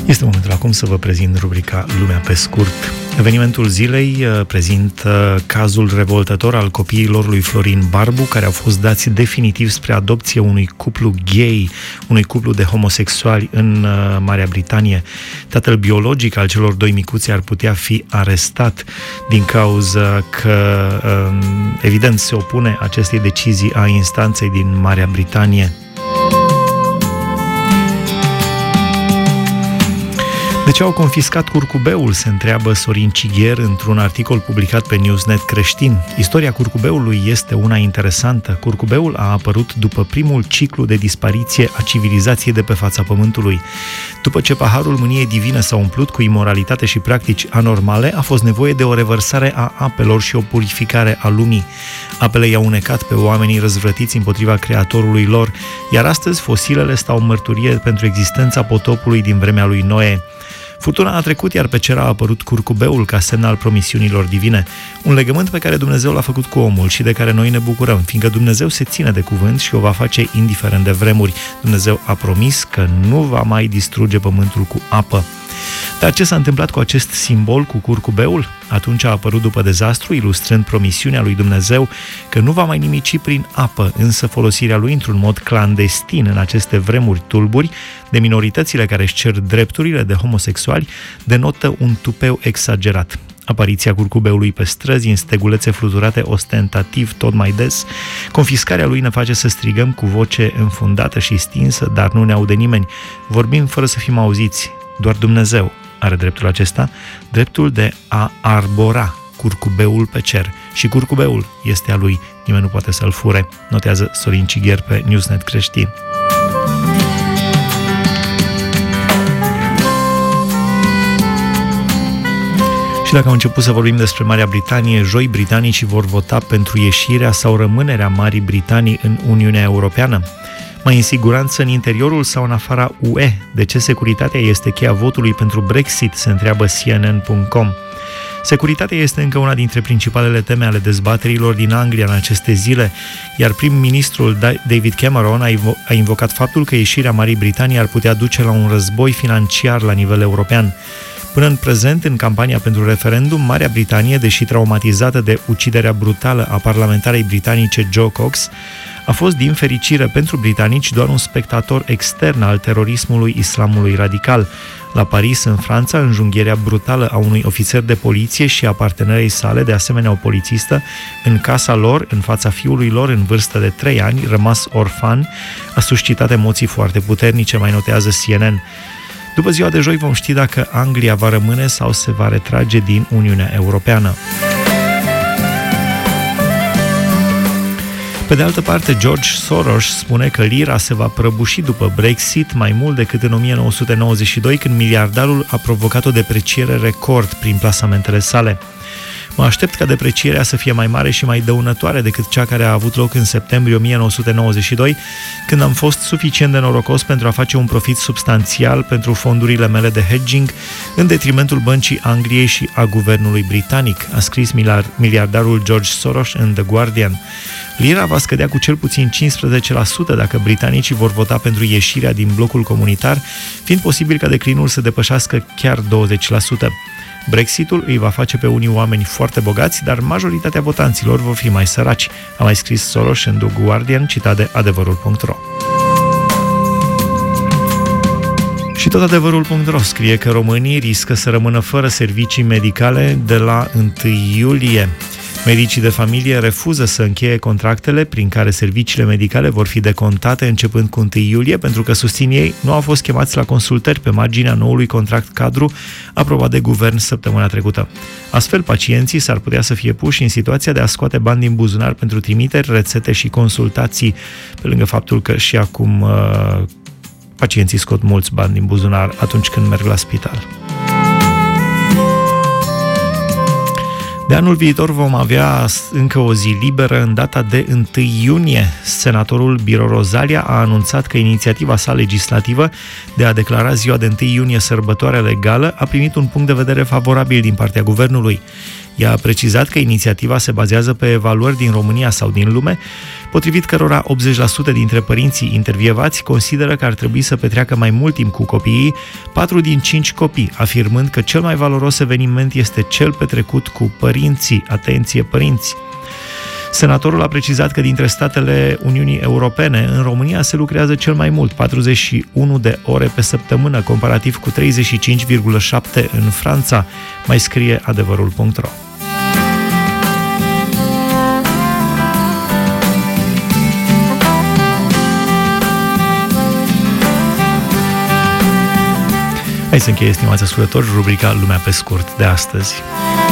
Este momentul acum să vă prezint rubrica Lumea pe scurt. Evenimentul zilei prezintă cazul revoltător al copiilor lui Florin Barbu, care au fost dați definitiv spre adopție unui cuplu gay, unui cuplu de homosexuali în Marea Britanie. Tatăl biologic al celor doi micuți ar putea fi arestat din cauza că, evident, se opune acestei decizii a instanței din Marea Britanie. De ce au confiscat curcubeul, se întreabă Sorin Cigher într-un articol publicat pe Newsnet creștin. Istoria curcubeului este una interesantă. Curcubeul a apărut după primul ciclu de dispariție a civilizației de pe fața pământului. După ce paharul mâniei divine s-a umplut cu imoralitate și practici anormale, a fost nevoie de o revărsare a apelor și o purificare a lumii. Apele i-au unecat pe oamenii răzvrătiți împotriva creatorului lor, iar astăzi fosilele stau mărturie pentru existența potopului din vremea lui Noe. Furtuna a trecut, iar pe cer a apărut curcubeul ca semn al promisiunilor divine, un legământ pe care Dumnezeu l-a făcut cu omul și de care noi ne bucurăm, fiindcă Dumnezeu se ține de cuvânt și o va face indiferent de vremuri. Dumnezeu a promis că nu va mai distruge pământul cu apă. Dar ce s-a întâmplat cu acest simbol, cu curcubeul? Atunci a apărut după dezastru, ilustrând promisiunea lui Dumnezeu că nu va mai nimici prin apă, însă folosirea lui într-un mod clandestin în aceste vremuri tulburi de minoritățile care își cer drepturile de homosexuali denotă un tupeu exagerat. Apariția curcubeului pe străzi, în stegulețe fluturate ostentativ tot mai des, confiscarea lui ne face să strigăm cu voce înfundată și stinsă, dar nu ne aude nimeni. Vorbim fără să fim auziți. Doar Dumnezeu are dreptul acesta, dreptul de a arbora curcubeul pe cer. Și curcubeul este a lui, nimeni nu poate să-l fure, notează Sorin Cigher pe Newsnet creștin. Și dacă am început să vorbim despre Marea Britanie, joi britanicii vor vota pentru ieșirea sau rămânerea Marii Britanii în Uniunea Europeană. Mai în siguranță în interiorul sau în afara UE? De ce securitatea este cheia votului pentru Brexit? Se întreabă CNN.com. Securitatea este încă una dintre principalele teme ale dezbaterilor din Anglia în aceste zile, iar prim-ministrul David Cameron a invocat faptul că ieșirea Marii Britanii ar putea duce la un război financiar la nivel european. Până în prezent, în campania pentru referendum, Marea Britanie, deși traumatizată de uciderea brutală a parlamentarei britanice Jo Cox, a fost, din fericire pentru britanici, doar un spectator extern al terorismului islamului radical. La Paris, în Franța, înjunghierea brutală a unui ofițer de poliție și a partenerei sale, de asemenea o polițistă, în casa lor, în fața fiului lor, în vârstă de 3 ani, rămas orfan, a suscitat emoții foarte puternice, mai notează CNN. După ziua de joi vom ști dacă Anglia va rămâne sau se va retrage din Uniunea Europeană. Pe de altă parte, George Soros spune că lira se va prăbuși după Brexit mai mult decât în 1992, când miliardarul a provocat o depreciere record prin plasamentele sale. Mă aștept ca deprecierea să fie mai mare și mai dăunătoare decât cea care a avut loc în septembrie 1992, când am fost suficient de norocos pentru a face un profit substanțial pentru fondurile mele de hedging, în detrimentul Băncii Angliei și a guvernului britanic, a scris miliardarul George Soros în The Guardian. Lira va scădea cu cel puțin 15% dacă britanicii vor vota pentru ieșirea din blocul comunitar, fiind posibil ca declinul să depășească chiar 20%. Brexitul îi va face pe unii oameni foarte bogați, dar majoritatea votanților vor fi mai săraci, a mai scris Soros în The Guardian, citat de adevărul.ro. Și tot adevărul.ro scrie că românii riscă să rămână fără servicii medicale de la 1 iulie. Medicii de familie refuză să încheie contractele prin care serviciile medicale vor fi decontate începând cu 1 iulie, pentru că, susțin ei, nu au fost chemați la consultări pe marginea noului contract cadru aprobat de guvern săptămâna trecută. Astfel, pacienții s-ar putea să fie puși în situația de a scoate bani din buzunar pentru trimiteri, rețete și consultații, pe lângă faptul că și acum pacienții scot mulți bani din buzunar atunci când merg la spital. De anul viitor vom avea încă o zi liberă în data de 1 iunie. Senatorul Biro Rozalia a anunțat că inițiativa sa legislativă de a declara ziua de 1 iunie sărbătoare legală a primit un punct de vedere favorabil din partea guvernului. Ea a precizat că inițiativa se bazează pe evaluări din România sau din lume, potrivit cărora 80% dintre părinții intervievați consideră că ar trebui să petreacă mai mult timp cu copiii, 4 din 5 copii, afirmând că cel mai valoros eveniment este cel petrecut cu părinții. Atenție, părinți! Senatorul a precizat că dintre statele Uniunii Europene, în România se lucrează cel mai mult, 41 de ore pe săptămână, comparativ cu 35,7 în Franța, mai scrie adevărul.ro. Hai să încheie, stimați ascultători, rubrica Lumea pe scurt de astăzi.